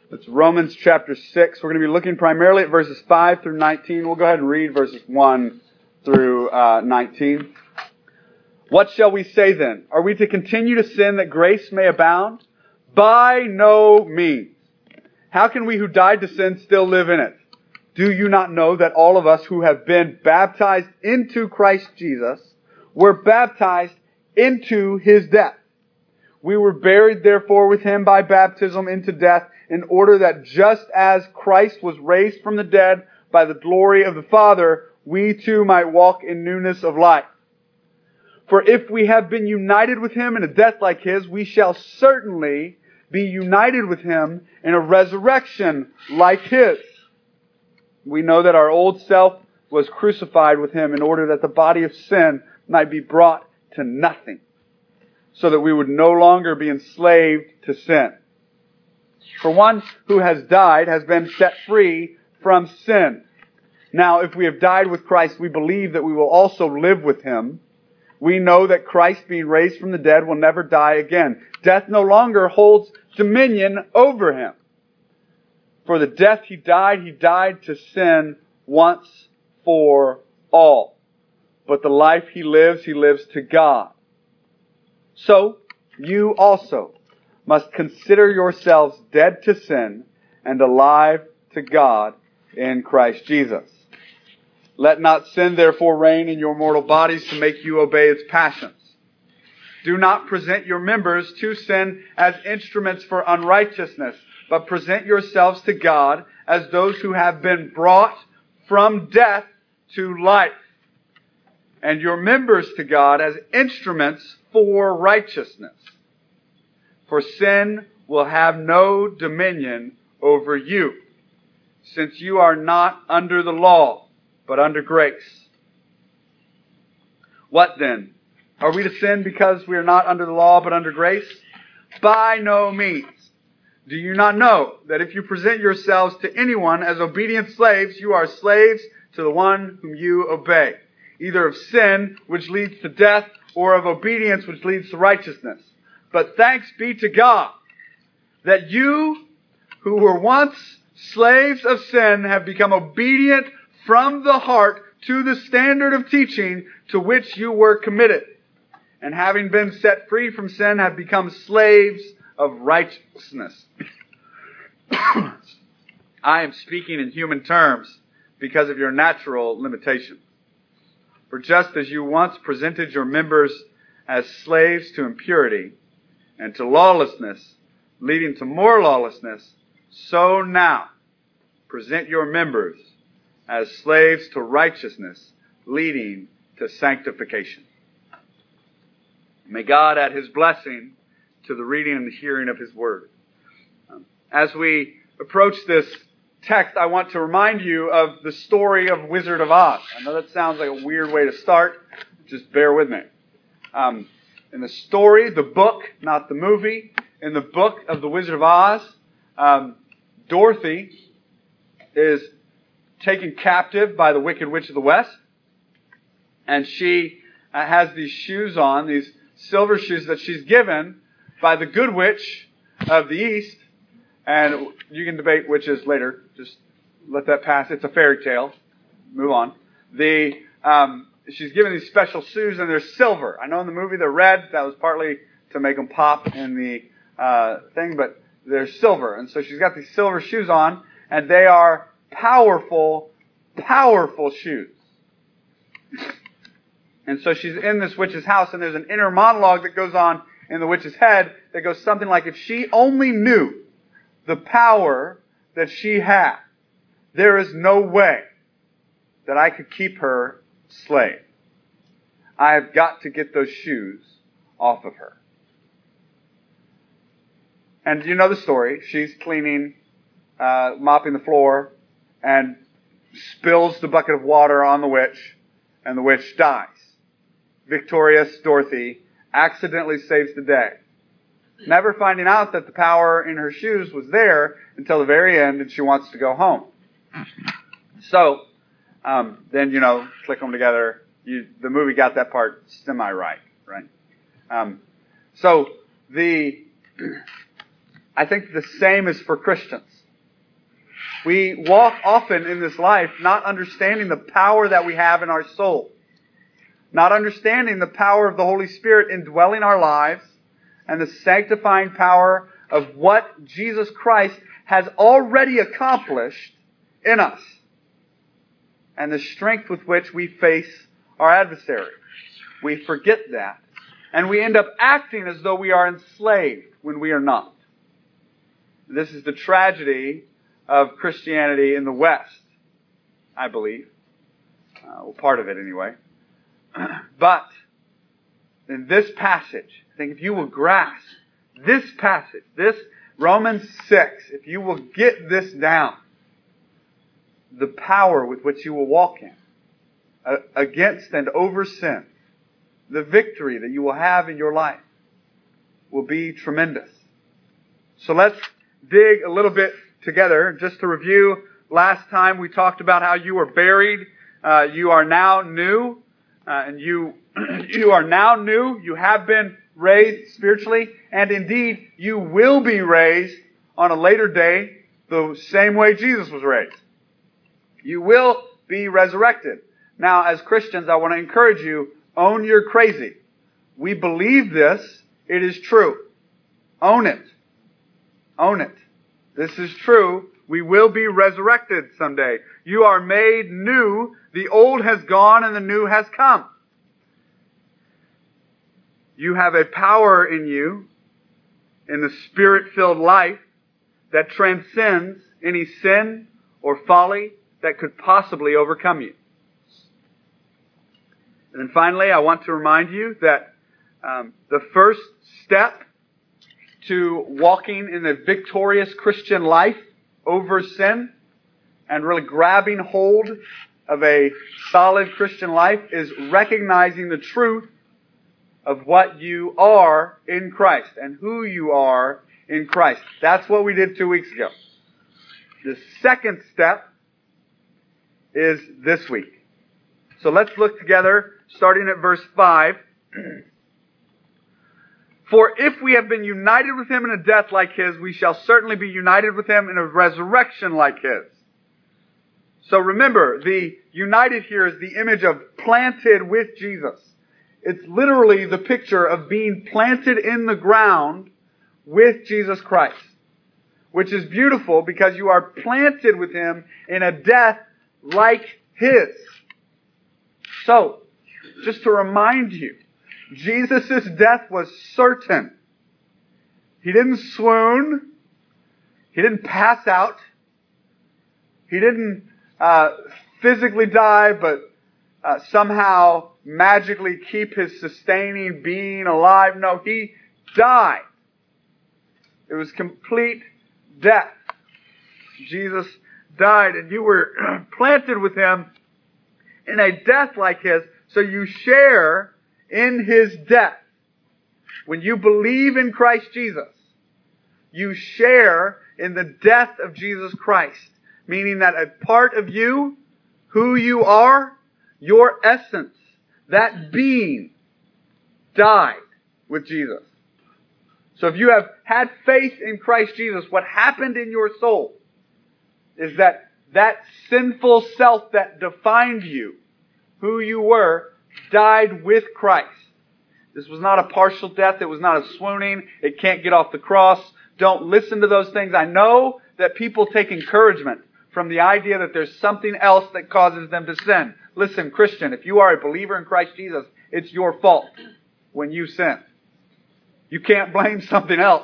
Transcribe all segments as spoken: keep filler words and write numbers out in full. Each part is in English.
It's Romans chapter six. We're going to be looking primarily at verses five through nineteen. We'll go ahead and read verses one through uh, nineteen. What shall we say then? Are we to continue to sin that grace may abound? By no means. How can we who died to sin still live in it? Do you not know that all of us who have been baptized into Christ Jesus were baptized into His death? We were buried therefore with Him by baptism into death, in order that just as Christ was raised from the dead by the glory of the Father, we too might walk in newness of life. For if we have been united with Him in a death like His, we shall certainly be united with Him in a resurrection like His. We know that our old self was crucified with Him in order that the body of sin might be brought to nothing, so that we would no longer be enslaved to sin. For one who has died has been set free from sin. Now, if we have died with Christ, we believe that we will also live with Him. We know that Christ, being raised from the dead, will never die again. Death no longer holds dominion over Him. For the death He died, He died to sin once for all. But the life He lives, He lives to God. So, you also must consider yourselves dead to sin and alive to God in Christ Jesus. Let not sin therefore reign in your mortal bodies to make you obey its passions. Do not present your members to sin as instruments for unrighteousness, but present yourselves to God as those who have been brought from death to life, and your members to God as instruments for righteousness. For sin will have no dominion over you, since you are not under the law, but under grace. What then? Are we to sin because we are not under the law, but under grace? By no means. Do you not know that if you present yourselves to anyone as obedient slaves, you are slaves to the one whom you obey, either of sin, which leads to death, or of obedience, which leads to righteousness? But thanks be to God that you who were once slaves of sin have become obedient from the heart to the standard of teaching to which you were committed. And having been set free from sin, have become slaves of righteousness. I am speaking in human terms because of your natural limitation. For just as you once presented your members as slaves to impurity and to lawlessness, leading to more lawlessness, so now present your members as slaves to righteousness, leading to sanctification. May God add His blessing to the reading and the hearing of His Word. As we approach this text, I want to remind you of the story of Wizard of Oz. I know that sounds like a weird way to start. Just bear with me. Um, in the story, the book, not the movie, in the book of the Wizard of Oz, um, Dorothy is taken captive by the Wicked Witch of the West, and she uh, has these shoes on, these silver shoes that she's given by the Good Witch of the East. And you can debate witches later. Just let that pass. It's a fairy tale. Move on. The um, she's given these special shoes, and they're silver. I know in the movie they're red. That was partly to make them pop in the uh, thing, but they're silver. And so she's got these silver shoes on, and they are powerful, powerful shoes. And so she's in this witch's house, and there's an inner monologue that goes on in the witch's head that goes something like, if she only knew the power that she had, there is no way that I could keep her slave. I have got to get those shoes off of her. And you know the story. She's cleaning, uh, mopping the floor, and spills the bucket of water on the witch, and the witch dies. Victorious Dorothy accidentally saves the day, never finding out that the power in her shoes was there until the very end, and she wants to go home. So, um, then, you know, click them together. You, the movie got that part semi-right, right? Um, so, the I think the same is for Christians. We walk often in this life not understanding the power that we have in our soul. Not understanding the power of the Holy Spirit indwelling our lives and the sanctifying power of what Jesus Christ has already accomplished in us. And the strength with which we face our adversary. We forget that. And we end up acting as though we are enslaved when we are not. This is the tragedy of Christianity in the West, I believe. Uh, well, part of it anyway. But in this passage, I think if you will grasp this passage, this Romans six, if you will get this down, the power with which you will walk in, uh, against and over sin, the victory that you will have in your life will be tremendous. So let's dig a little bit together. Just to review, last time we talked about how you were buried, uh, you are now new, uh, and you you are now new. You have been raised spiritually, and indeed you will be raised on a later day the same way Jesus was raised. You will be resurrected. Now, as Christians, I want to encourage you, own your crazy. We believe this. It is true. Own it. Own it. This is true. We will be resurrected someday. You are made new. The old has gone and the new has come. You have a power in you, in the Spirit-filled life, that transcends any sin or folly that could possibly overcome you. And then finally, I want to remind you that um, the first step to walking in a victorious Christian life over sin and really grabbing hold of a solid Christian life is recognizing the truth of what you are in Christ and who you are in Christ. That's what we did two weeks ago. The second step is this week. So let's look together, starting at verse five. For if we have been united with Him in a death like His, we shall certainly be united with Him in a resurrection like His. So remember, the united here is the image of planted with Jesus. It's literally the picture of being planted in the ground with Jesus Christ. Which is beautiful because you are planted with Him in a death like His. So, just to remind you, Jesus' death was certain. He didn't swoon. He didn't pass out. He didn't uh, physically die, but uh, somehow magically keep His sustaining being alive. No, He died. It was complete death. Jesus died, and you were planted with Him in a death like His, so you share in His death. When you believe in Christ Jesus, you share in the death of Jesus Christ, meaning that a part of you, who you are, your essence, that being, died with Jesus. So if you have had faith in Christ Jesus, what happened in your soul is that that sinful self that defined you, who you were, died with Christ. This was not a partial death. It was not a swooning. It can't get off the cross. Don't listen to those things. I know that people take encouragement from the idea that there's something else that causes them to sin. Listen, Christian, if you are a believer in Christ Jesus, it's your fault when you sin. You can't blame something else.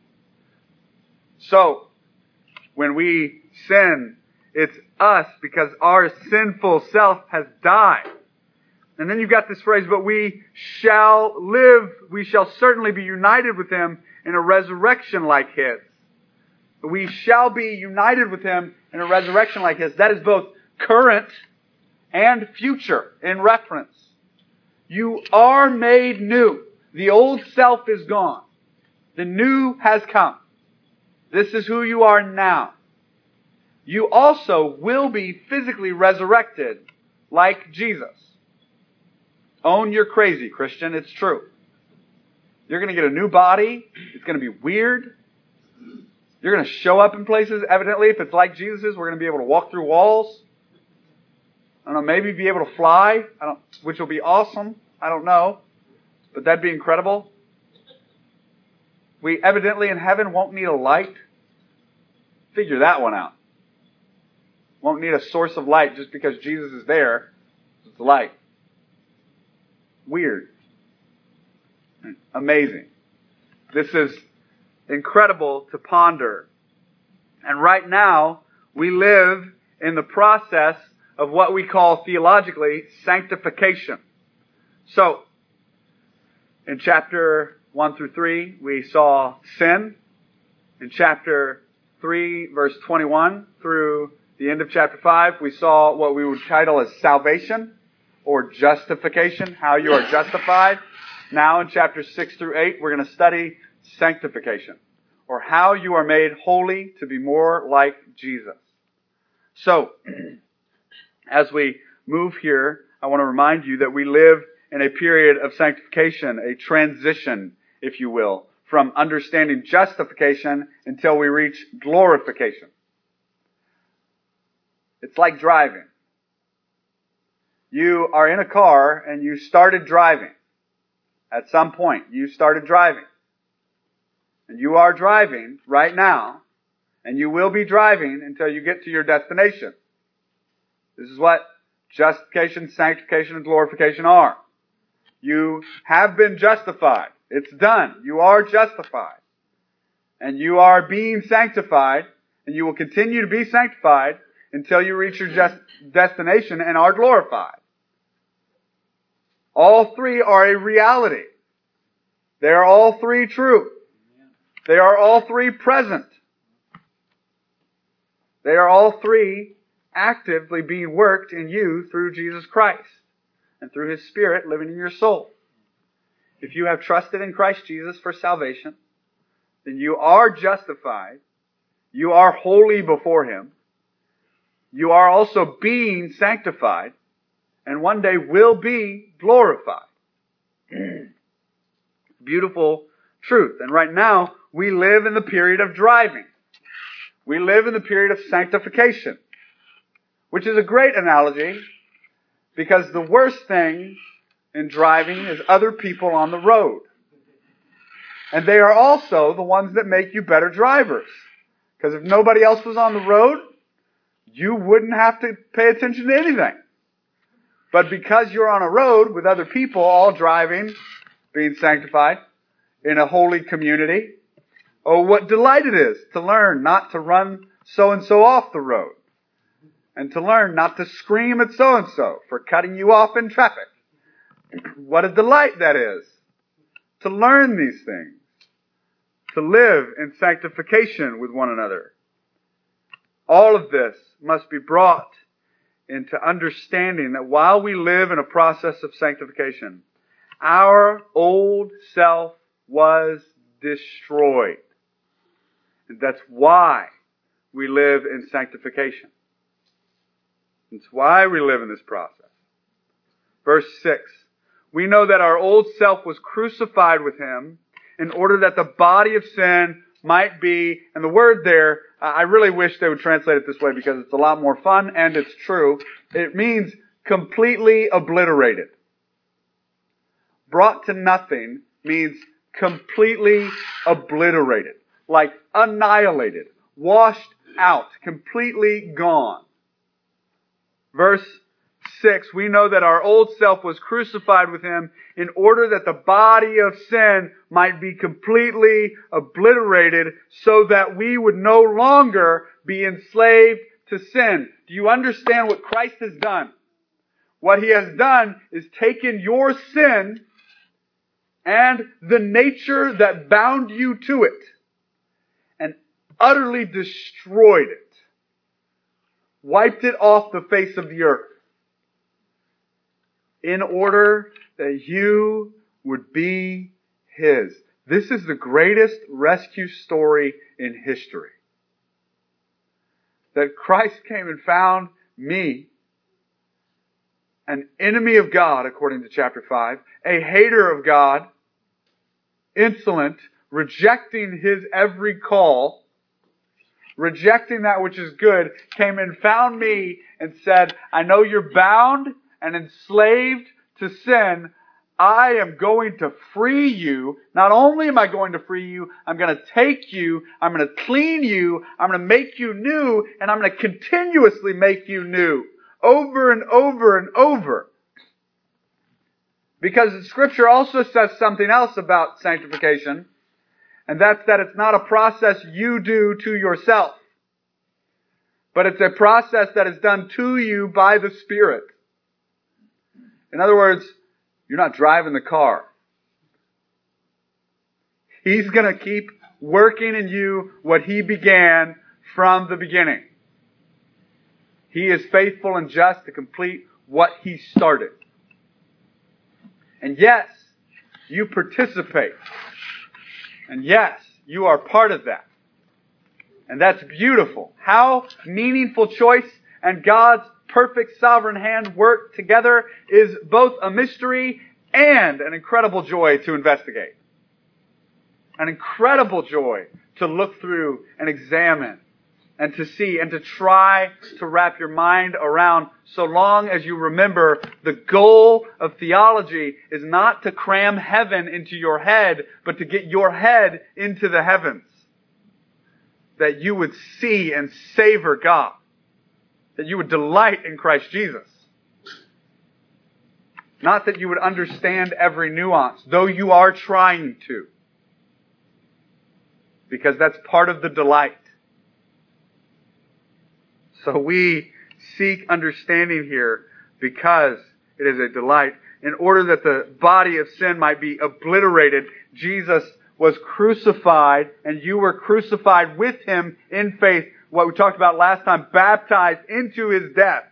So, when we sin, it's us because our sinful self has died. And then you've got this phrase, but we shall live, we shall certainly be united with Him in a resurrection like His. We shall be united with Him in a resurrection like His. That is both current and future in reference. You are made new. The old self is gone. The new has come. This is who you are now. You also will be physically resurrected like Jesus. Own your crazy, Christian. It's true. You're going to get a new body. It's going to be weird. You're going to show up in places, evidently, if it's like Jesus's, we're going to be able to walk through walls. I don't know, maybe be able to fly, I don't, which will be awesome. I don't know. But that'd be incredible. We evidently in heaven won't need a light. Figure that one out. Won't need a source of light just because Jesus is there. It's light. Weird. Amazing. This is incredible to ponder. And right now, we live in the process of what we call theologically sanctification. So, in chapter one through three, we saw sin. In chapter three, verse twenty-one through the end of chapter five, we saw what we would title as salvation or justification, how you are justified. Now in chapters six through eight, we're going to study sanctification, or how you are made holy to be more like Jesus. So, as we move here, I want to remind you that we live in a period of sanctification, a transition, if you will, from understanding justification until we reach glorification. It's like driving. You are in a car and you started driving. At some point, you started driving. And you are driving right now, and you will be driving until you get to your destination. This is what justification, sanctification, and glorification are. You have been justified. It's done. You are justified. And you are being sanctified, and you will continue to be sanctified until you reach your just destination and are glorified. All three are a reality. They are all three true. They are all three present. They are all three actively being worked in you through Jesus Christ and through His Spirit living in your soul. If you have trusted in Christ Jesus for salvation, then you are justified. You are holy before Him. You are also being sanctified, and one day will be glorified. Beautiful truth. And right now, we live in the period of driving. We live in the period of sanctification, which is a great analogy because the worst thing in driving is other people on the road. And they are also the ones that make you better drivers. Because if nobody else was on the road, you wouldn't have to pay attention to anything. But because you're on a road with other people all driving, being sanctified in a holy community, oh, what delight it is to learn not to run so-and-so off the road. And to learn not to scream at so-and-so for cutting you off in traffic. What a delight that is. To learn these things. To live in sanctification with one another. All of this must be brought into understanding that while we live in a process of sanctification, our old self was destroyed. And that's why we live in sanctification. It's why we live in this process. Verse six. We know that our old self was crucified with Him in order that the body of sin might be, and the word there, I really wish they would translate it this way because it's a lot more fun and it's true. It means completely obliterated. Brought to nothing means completely obliterated. Like annihilated. Washed out. Completely gone. Verse six, we know that our old self was crucified with Him in order that the body of sin might be completely obliterated so that we would no longer be enslaved to sin. Do you understand what Christ has done? What He has done is taken your sin and the nature that bound you to it and utterly destroyed it. Wiped it off the face of the earth. In order that you would be His. This is the greatest rescue story in history. That Christ came and found me, an enemy of God, according to chapter five, a hater of God, insolent, rejecting His every call, rejecting that which is good, came and found me and said, I know you're bound and enslaved to sin. I am going to free you. Not only am I going to free you, I'm going to take you, I'm going to clean you, I'm going to make you new, and I'm going to continuously make you new. Over and over and over. Because the Scripture also says something else about sanctification, and that's that it's not a process you do to yourself, but it's a process that is done to you by the Spirit. In other words, you're not driving the car. He's going to keep working in you what He began from the beginning. He is faithful and just to complete what He started. And yes, you participate. And yes, you are part of that. And that's beautiful. How meaningful choice and God's perfect sovereign hand work together is both a mystery and an incredible joy to investigate. An incredible joy to look through and examine and to see and to try to wrap your mind around, so long as you remember the goal of theology is not to cram heaven into your head, but to get your head into the heavens. That you would see and savor God. That you would delight in Christ Jesus. Not that you would understand every nuance, though you are trying to. Because that's part of the delight. So we seek understanding here because it is a delight. In order that the body of sin might be obliterated, Jesus was crucified and you were crucified with Him in faith. What we talked about last time, baptized into His death.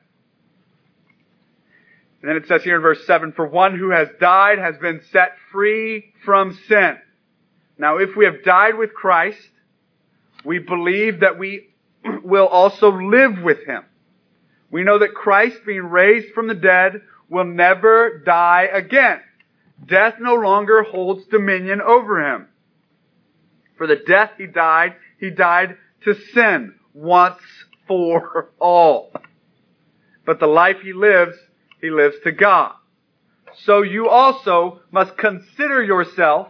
And then it says here in verse seven, for one who has died has been set free from sin. Now if we have died with Christ, we believe that we will also live with Him. We know that Christ, being raised from the dead, will never die again. Death no longer holds dominion over Him. For the death He died, He died to sin once for all. But the life He lives, He lives to God. So you also must consider yourself,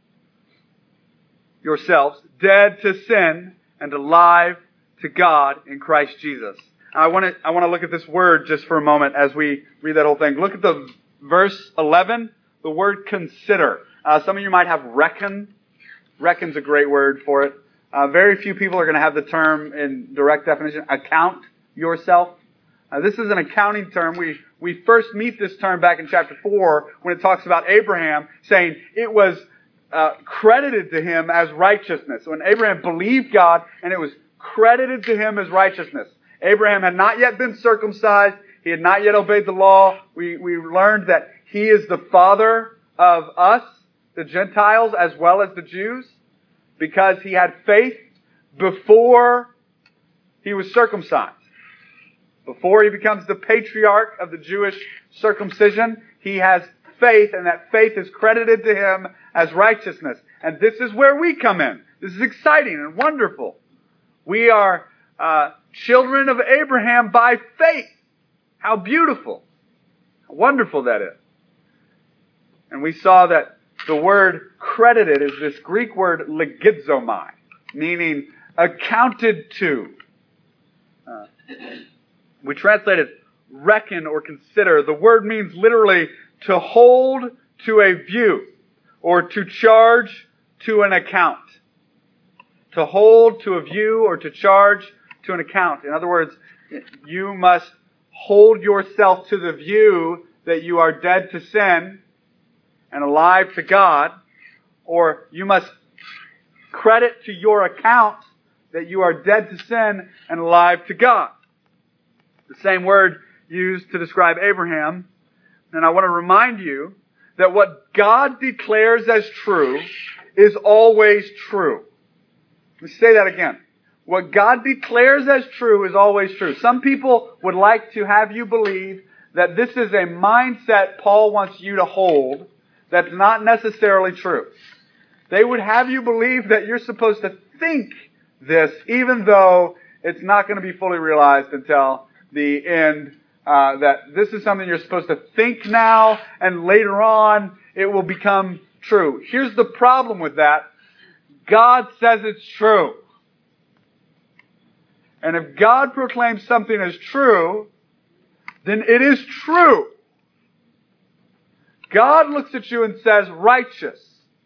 yourselves, dead to sin and alive to God in Christ Jesus. I want to I want to look at this word just for a moment as we read that whole thing. Look at the verse eleven, the word consider. Uh, some of you might have reckon. Reckon's a great word for it. Uh, very few people are going to have the term in direct definition, account yourself. Uh, this is an accounting term. We we first meet this term back in chapter four when it talks about Abraham saying it was uh, credited to him as righteousness. When Abraham believed God and it was credited to him as righteousness. Abraham had not yet been circumcised. He had not yet obeyed the law. We, we learned that he is the father of us, the Gentiles, as well as the Jews, because he had faith before he was circumcised. Before he becomes the patriarch of the Jewish circumcision, he has faith, and that faith is credited to him as righteousness. And this is where we come in. This is exciting and wonderful. We are uh, children of Abraham by faith. How beautiful. How wonderful that is. And we saw that the word credited is this Greek word legizomai, meaning accounted to. Uh, we translated reckon or consider. The word means literally to hold to a view or to charge to an account. To hold to a view or to charge to an account. In other words, you must hold yourself to the view that you are dead to sin and alive to God, or you must credit to your account that you are dead to sin and alive to God. The same word used to describe Abraham. And I want to remind you that what God declares as true is always true. Let me say that again. What God declares as true is always true. Some people would like to have you believe that this is a mindset Paul wants you to hold that's not necessarily true. They would have you believe that you're supposed to think this, even though it's not going to be fully realized until the end, uh, that this is something you're supposed to think now, and later on it will become true. Here's the problem with that. God says it's true. And if God proclaims something as true, then it is true. God looks at you and says, righteous.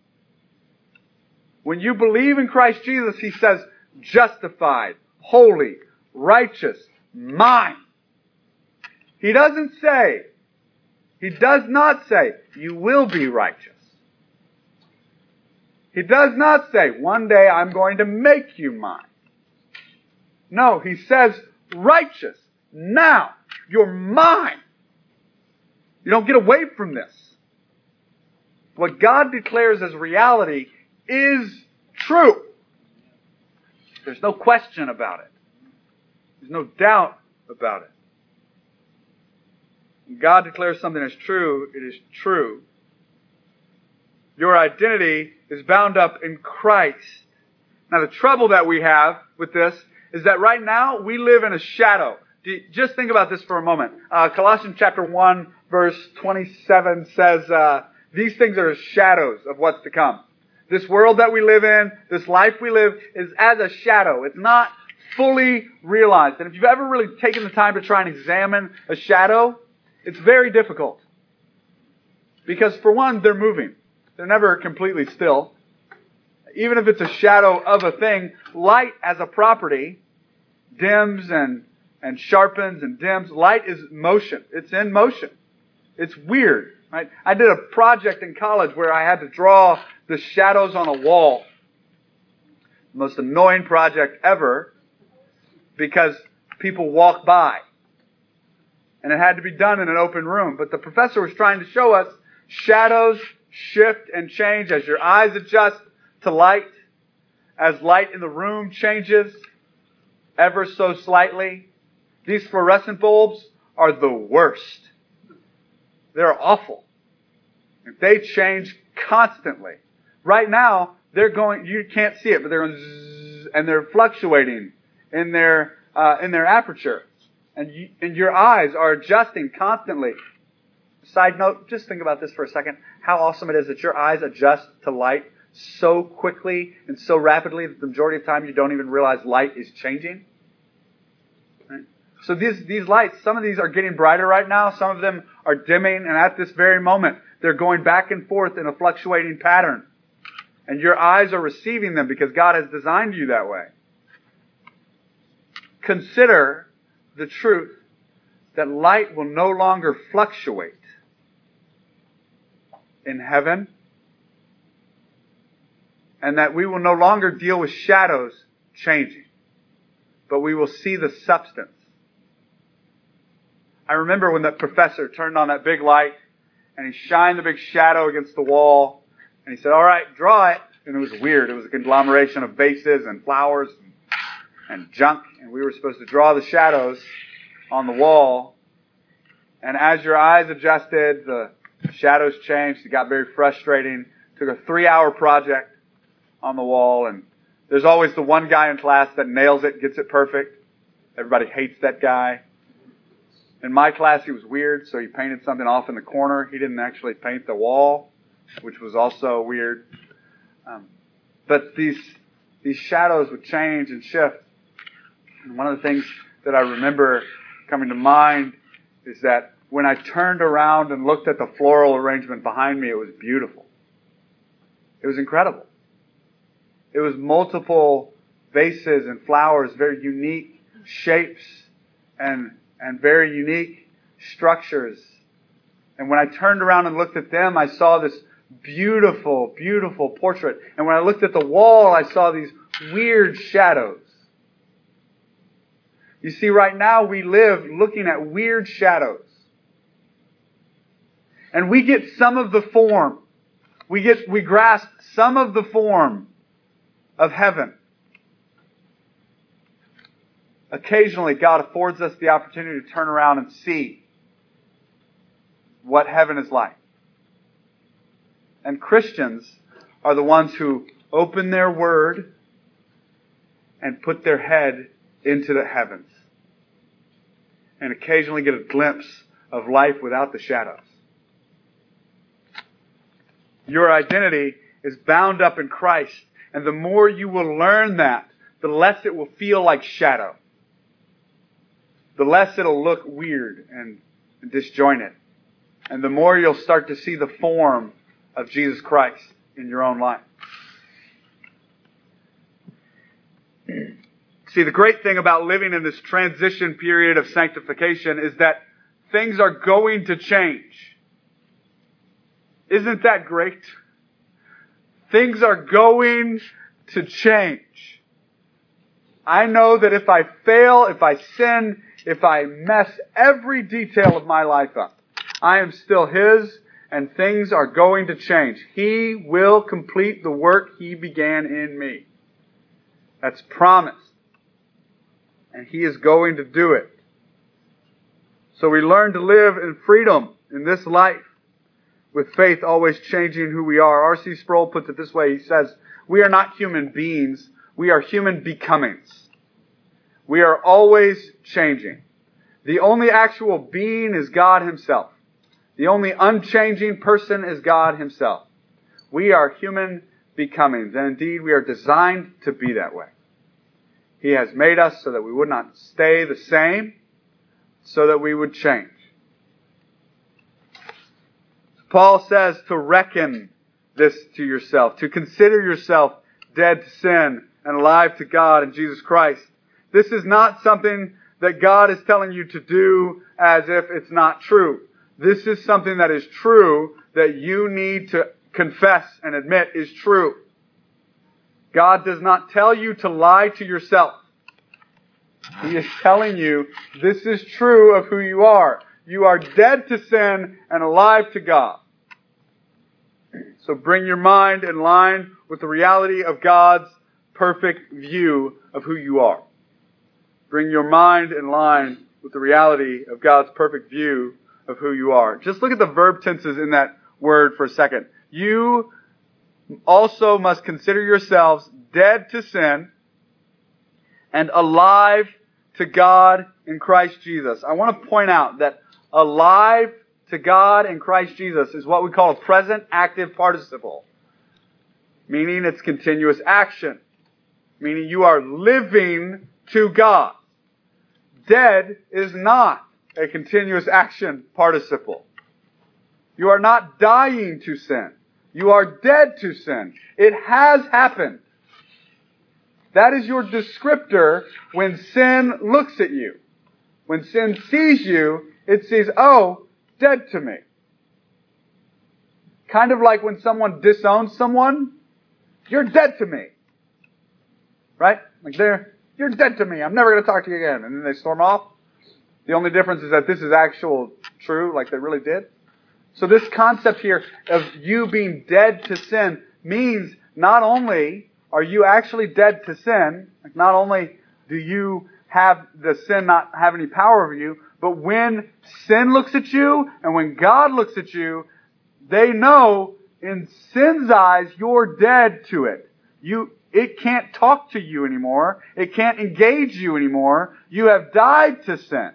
When you believe in Christ Jesus, He says, justified, holy, righteous, mine. He doesn't say, He does not say, you will be righteous. He does not say, one day I'm going to make you mine. No, He says, righteous, now, you're mine. You don't get away from this. What God declares as reality is true. There's no question about it. There's no doubt about it. When God declares something as true, it is true. Your identity is bound up in Christ. Now the trouble that we have with this is that right now we live in a shadow. Just think about this for a moment. Uh, Colossians chapter one verse twenty-seven says, uh, these things are shadows of what's to come. This world that we live in, this life we live, is as a shadow. It's not fully realized. And if you've ever really taken the time to try and examine a shadow, it's very difficult. Because for one, they're moving. They're never completely still. Even if it's a shadow of a thing, light as a property dims and, and sharpens and dims. Light is motion. It's in motion. It's weird. Right? I did a project in college where I had to draw the shadows on a wall. The most annoying project ever because people walk by. And it had to be done in an open room. But the professor was trying to show us shadows shift and change as your eyes adjust to light, as light in the room changes ever so slightly. These fluorescent bulbs are the worst. They're awful. They change constantly. Right now, they're going, you can't see it, but they're going zzz, and they're fluctuating in their, uh, in their aperture. And, you, and your eyes are adjusting constantly. Side note, just think about this for a second. How awesome it is that your eyes adjust to light so quickly and so rapidly that the majority of the time you don't even realize light is changing. Right? So these, these lights, some of these are getting brighter right now. Some of them are dimming. And at this very moment, they're going back and forth in a fluctuating pattern. And your eyes are receiving them because God has designed you that way. Consider the truth that light will no longer fluctuate in heaven, and that we will no longer deal with shadows changing, but we will see the substance. I remember when that professor turned on that big light and he shined the big shadow against the wall and he said, all right, draw it. And it was weird. It was a conglomeration of vases and flowers and, and junk, and we were supposed to draw the shadows on the wall. And as your eyes adjusted, the shadows changed. It got very frustrating. It took a three-hour project on the wall, and there's always the one guy in class that nails it, gets it perfect. Everybody hates that guy. In my class, he was weird, so he painted something off in the corner. He didn't actually paint the wall, which was also weird. Um, but these these shadows would change and shift. And one of the things that I remember coming to mind is that when I turned around and looked at the floral arrangement behind me, it was beautiful. It was incredible. It was multiple vases and flowers, very unique shapes and and very unique structures. And when I turned around and looked at them, I saw this beautiful, beautiful portrait. And when I looked at the wall, I saw these weird shadows. You see, right now we live looking at weird shadows. And we get some of the form. We get, we grasp some of the form of heaven. Occasionally, God affords us the opportunity to turn around and see what heaven is like. And Christians are the ones who open their Word and put their head into the heavens and occasionally get a glimpse of life without the shadows. Your identity is bound up in Christ, and the more you will learn that, the less it will feel like shadow. The less it'll look weird and disjointed. And the more you'll start to see the form of Jesus Christ in your own life. See, the great thing about living in this transition period of sanctification is that things are going to change. Isn't that great? Things are going to change. I know that if I fail, if I sin, if I mess every detail of my life up, I am still His, and things are going to change. He will complete the work He began in me. That's promised. And He is going to do it. So we learn to live in freedom in this life, with faith always changing who we are. R C Sproul puts it this way. He says, we are not human beings. We are human becomings. We are always changing. The only actual being is God Himself. The only unchanging person is God Himself. We are human becomings, and indeed we are designed to be that way. He has made us so that we would not stay the same, so that we would change. Paul says to reckon this to yourself, to consider yourself dead to sin and alive to God in Jesus Christ. This is not something that God is telling you to do as if it's not true. This is something that is true that you need to confess and admit is true. God does not tell you to lie to yourself. He is telling you this is true of who you are. You are dead to sin and alive to God. So bring your mind in line with the reality of God's perfect view of who you are. Bring your mind in line with the reality of God's perfect view of who you are. Just look at the verb tenses in that word for a second. You also must consider yourselves dead to sin and alive to God in Christ Jesus. I want to point out that alive to God in Christ Jesus is what we call a present active participle, meaning it's continuous action, meaning you are living to God. Dead is not a continuous action participle. You are not dying to sin. You are dead to sin. It has happened. That is your descriptor when sin looks at you. When sin sees you, it sees, oh, dead to me. Kind of like when someone disowns someone, you're dead to me. Right? Like they're, you're dead to me. I'm never going to talk to you again. And then they storm off. The only difference is that this is actual true, like they really did. So this concept here of you being dead to sin means not only are you actually dead to sin, like not only do you have the sin not have any power over you, but when sin looks at you and when God looks at you, they know in sin's eyes you're dead to it. You, it can't talk to you anymore. It can't engage you anymore. You have died to sin.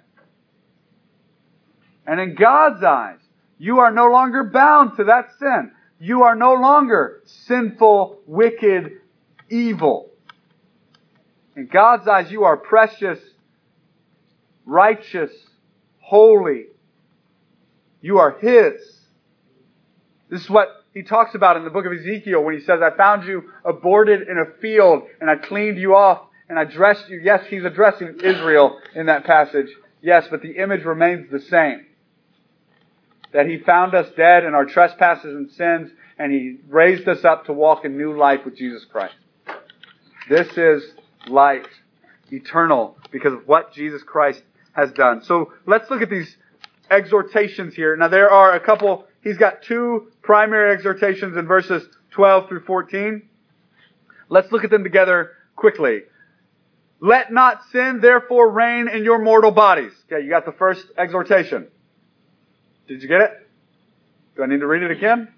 And in God's eyes, you are no longer bound to that sin. You are no longer sinful, wicked, evil. In God's eyes, you are precious, righteous, holy. You are His. This is what He talks about in the book of Ezekiel when He says, I found you aborted in a field and I cleaned you off and I dressed you. Yes, He's addressing Israel in that passage. Yes, but the image remains the same. That He found us dead in our trespasses and sins and He raised us up to walk in new life with Jesus Christ. This is life, eternal, because of what Jesus Christ has done. So let's look at these exhortations here. Now there are a couple, he's got two primary exhortations in verses twelve through fourteen. Let's look at them together quickly. Let not sin therefore reign in your mortal bodies. Okay, you got the first exhortation. Did you get it? Do I need to read it again?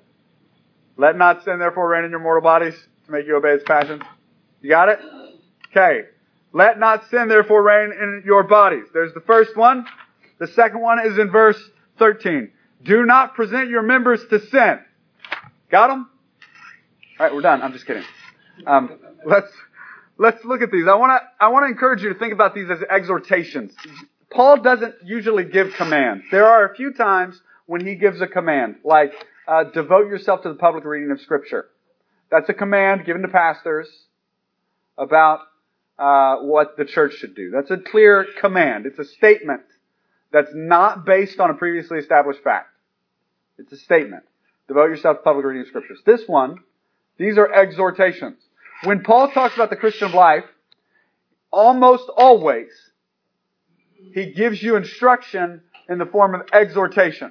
Let not sin therefore reign in your mortal bodies to make you obey its passions. You got it? Okay. Let not sin therefore reign in your bodies. There's the first one. The second one is in verse thirteen. Do not present your members to sin. Got them? All right, we're done. I'm just kidding. Um, let's let's look at these. I want to I want to encourage you to think about these as exhortations. Paul doesn't usually give commands. There are a few times when he gives a command, like uh, devote yourself to the public reading of Scripture. That's a command given to pastors about uh, what the church should do. That's a clear command. It's a statement that's not based on a previously established fact. It's a statement. Devote yourself to public reading of Scriptures. This one, these are exhortations. When Paul talks about the Christian life, almost always, he gives you instruction in the form of exhortation.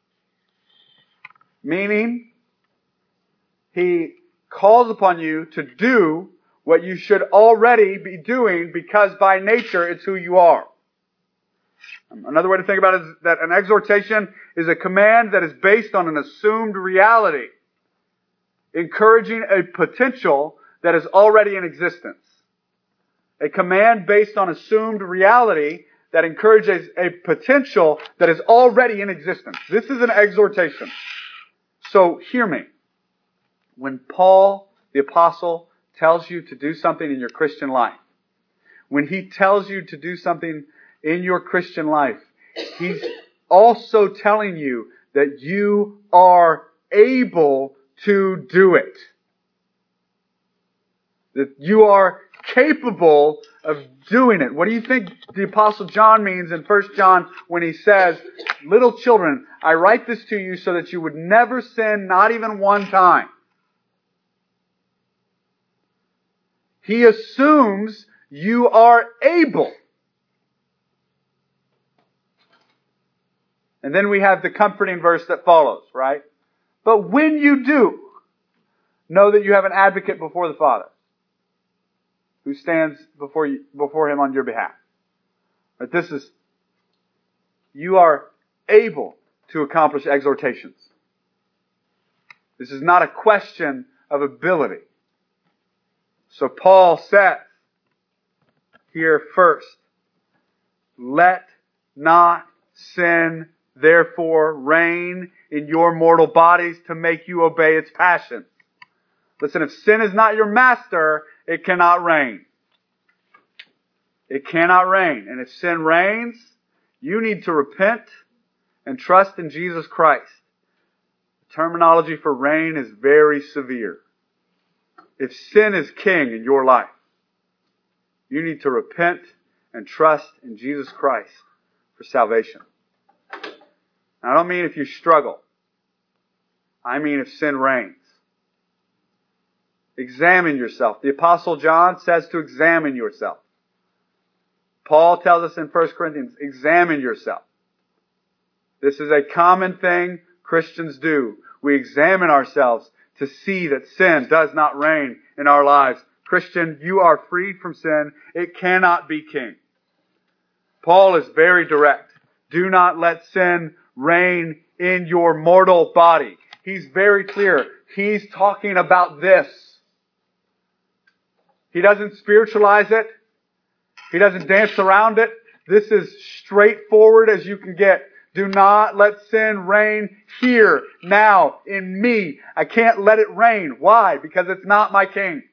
Meaning, he calls upon you to do what you should already be doing because by nature it's who you are. Another way to think about it is that an exhortation is a command that is based on an assumed reality, encouraging a potential that is already in existence. A command based on assumed reality that encourages a potential that is already in existence. This is an exhortation. So hear me. When Paul, the apostle, tells you to do something in your Christian life, when he tells you to do something in your Christian life, he's also telling you that you are able to do it. That you are capable of doing it. What do you think the Apostle John means in First John when he says, little children, I write this to you so that you would never sin, not even one time. He assumes you are able. And then we have the comforting verse that follows, right? But when you do, know that you have an advocate before the Father, who stands before you, before Him on your behalf. But this is, you are able to accomplish exhortations. This is not a question of ability. So Paul says here first, let not sin therefore reign in your mortal bodies to make you obey its passions. Listen, if sin is not your master, it cannot reign. It cannot reign. And if sin reigns, you need to repent and trust in Jesus Christ. The terminology for reign is very severe. If sin is king in your life, you need to repent and trust in Jesus Christ for salvation. Now, I don't mean if you struggle. I mean if sin reigns. Examine yourself. The Apostle John says to examine yourself. Paul tells us in First Corinthians, examine yourself. This is a common thing Christians do. We examine ourselves to see that sin does not reign in our lives. Christian, you are freed from sin. It cannot be king. Paul is very direct. Do not let sin reign in your mortal body. He's very clear. He's talking about this. He doesn't spiritualize it. He doesn't dance around it. This is straightforward as you can get. Do not let sin reign here, now, in me. I can't let it reign. Why? Because it's not my king.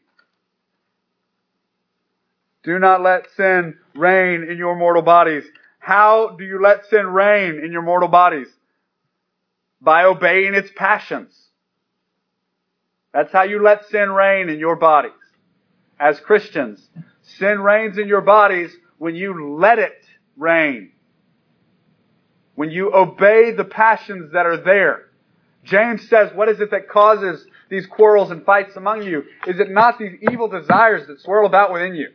Do not let sin reign in your mortal bodies. How do you let sin reign in your mortal bodies? By obeying its passions. That's how you let sin reign in your bodies. As Christians, sin reigns in your bodies when you let it reign. When you obey the passions that are there. James says, what is it that causes these quarrels and fights among you? Is it not these evil desires that swirl about within you?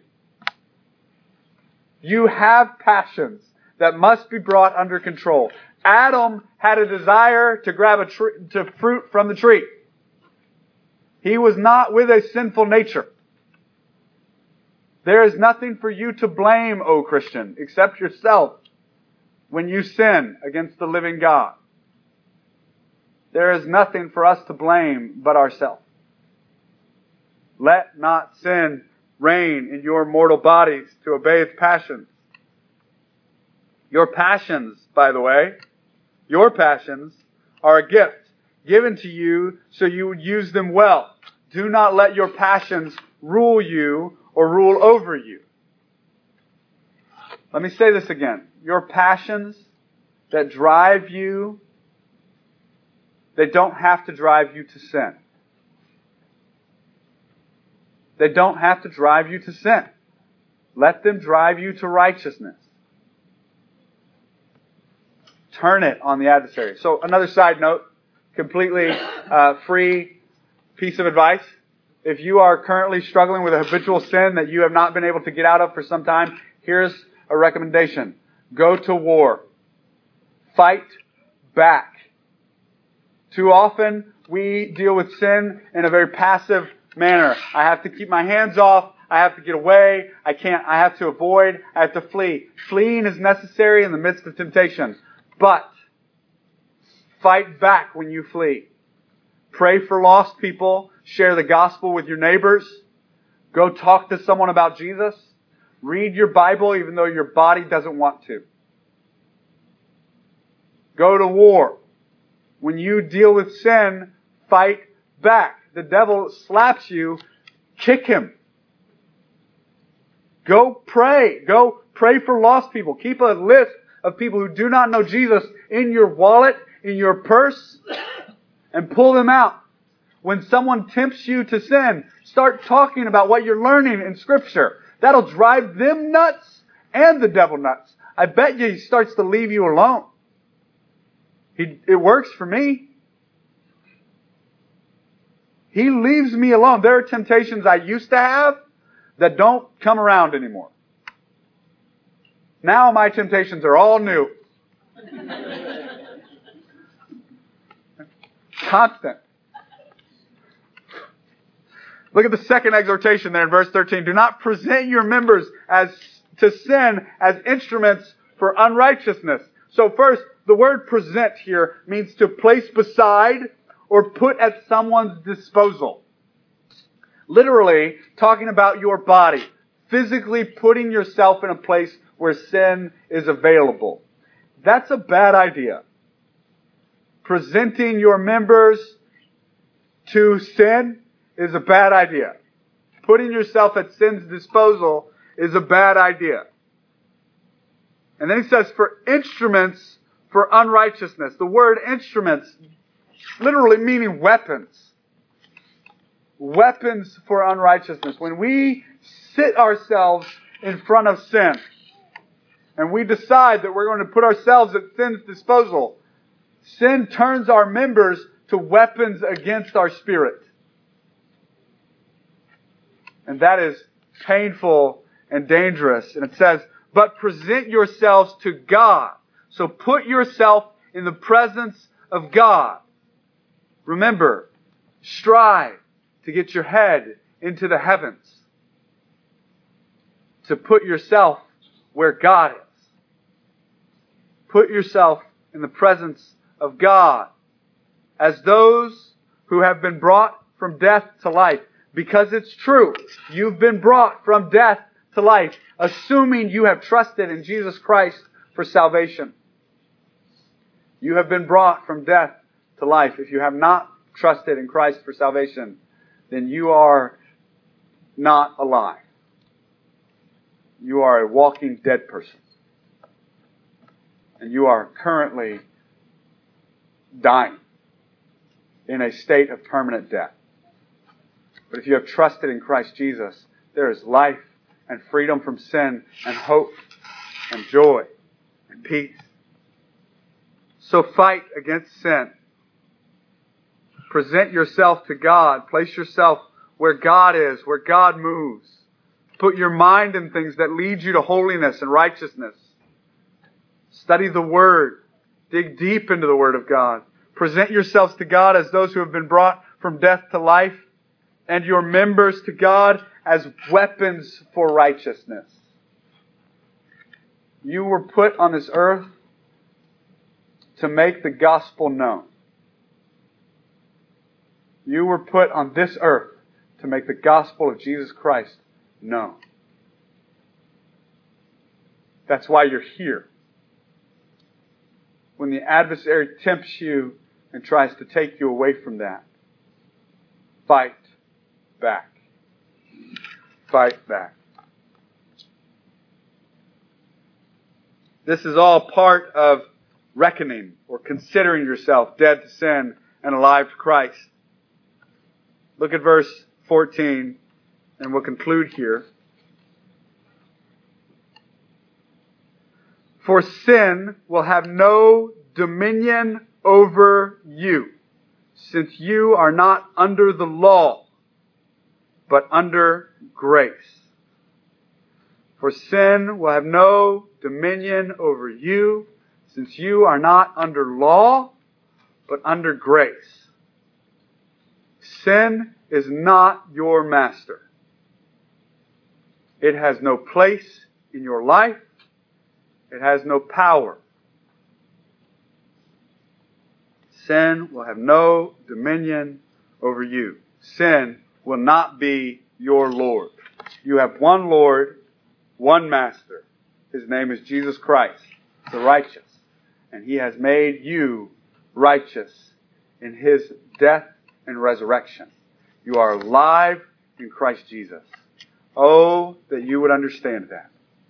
You have passions that must be brought under control. Adam had a desire to grab a tree, to fruit from the tree. He was not with a sinful nature. There is nothing for you to blame, O Christian, except yourself when you sin against the living God. There is nothing for us to blame but ourselves. Let not sin reign in your mortal bodies to obey its passions. Your passions, by the way, your passions are a gift given to you so you would use them well. Do not let your passions rule you or rule over you. Let me say this again. Your passions that drive you, they don't have to drive you to sin. They don't have to drive you to sin. Let them drive you to righteousness. Turn it on the adversary. So another side note, completely uh, free piece of advice. If you are currently struggling with a habitual sin that you have not been able to get out of for some time, here's a recommendation. Go to war. Fight back. Too often we deal with sin in a very passive manner. I have to keep my hands off. I have to get away. I can't, I have to avoid. I have to flee. Fleeing is necessary in the midst of temptation. But fight back when you flee. Pray for lost people. Share the gospel with your neighbors. Go talk to someone about Jesus. Read your Bible even though your body doesn't want to. Go to war. When you deal with sin, fight back. The devil slaps you, kick him. Go pray. Go pray for lost people. Keep a list of people who do not know Jesus in your wallet, in your purse, and pull them out. When someone tempts you to sin, start talking about what you're learning in Scripture. That'll drive them nuts and the devil nuts. I bet you he starts to leave you alone. He, it works for me. He leaves me alone. There are temptations I used to have that don't come around anymore. Now my temptations are all new. Constant. Look at the second exhortation there in verse thirteen. Do not present your members as to sin as instruments for unrighteousness. So first, the word present here means to place beside or put at someone's disposal. Literally, talking about your body. Physically putting yourself in a place where sin is available. That's a bad idea. Presenting your members to sin is a bad idea. Putting yourself at sin's disposal is a bad idea. And then he says, for instruments for unrighteousness. The word instruments, literally meaning weapons. Weapons for unrighteousness. When we sit ourselves in front of sin, and we decide that we're going to put ourselves at sin's disposal, sin turns our members to weapons against our spirit. And that is painful and dangerous. And it says, but present yourselves to God. So put yourself in the presence of God. Remember, strive to get your head into the heavens. To put yourself where God is. Put yourself in the presence of God as those who have been brought from death to life. Because it's true. You've been brought from death to life, assuming you have trusted in Jesus Christ for salvation. You have been brought from death to life. If you have not trusted in Christ for salvation, then you are not alive. You are a walking dead person. And you are currently dying in a state of permanent death. But if you have trusted in Christ Jesus, there is life and freedom from sin and hope and joy and peace. So fight against sin. Present yourself to God. Place yourself where God is, where God moves. Put your mind in things that lead you to holiness and righteousness. Study the Word. Dig deep into the Word of God. Present yourselves to God as those who have been brought from death to life, and your members to God as weapons for righteousness. You were put on this earth to make the gospel known. You were put on this earth to make the gospel of Jesus Christ No. That's why you're here. When the adversary tempts you and tries to take you away from that, fight back. Fight back. This is all part of reckoning or considering yourself dead to sin and alive to Christ. Look at verse fourteen, and we'll conclude here. For sin will have no dominion over you, since you are not under the law, but under grace. For sin will have no dominion over you, since you are not under law, but under grace. Sin is not your master. It has no place in your life. It has no power. Sin will have no dominion over you. Sin will not be your Lord. You have one Lord, one Master. His name is Jesus Christ, the righteous. And He has made you righteous in His death and resurrection. You are alive in Christ Jesus. Oh, that you would understand that.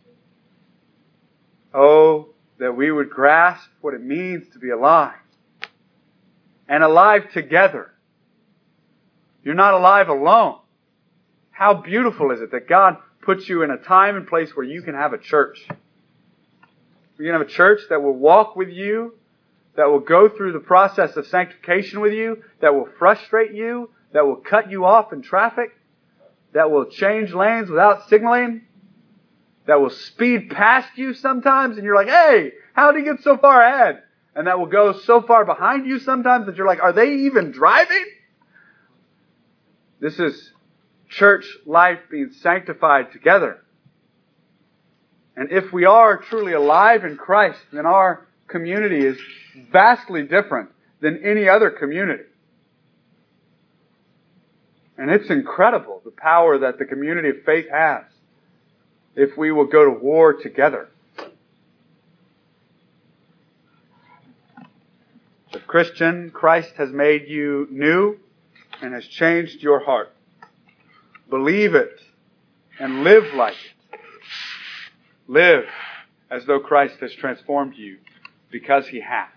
Oh, that we would grasp what it means to be alive. And alive together. You're not alive alone. How beautiful is it that God puts you in a time and place where you can have a church. You can have a church that will walk with you, that will go through the process of sanctification with you, that will frustrate you, that will cut you off in traffic, that will change lanes without signaling, that will speed past you sometimes, and you're like, hey, how did he get so far ahead? And that will go so far behind you sometimes that you're like, are they even driving? This is church life being sanctified together. And if we are truly alive in Christ, then our community is vastly different than any other community. And it's incredible the power that the community of faith has if we will go to war together. The Christian, Christ has made you new and has changed your heart. Believe it and live like it. Live as though Christ has transformed you, because He has.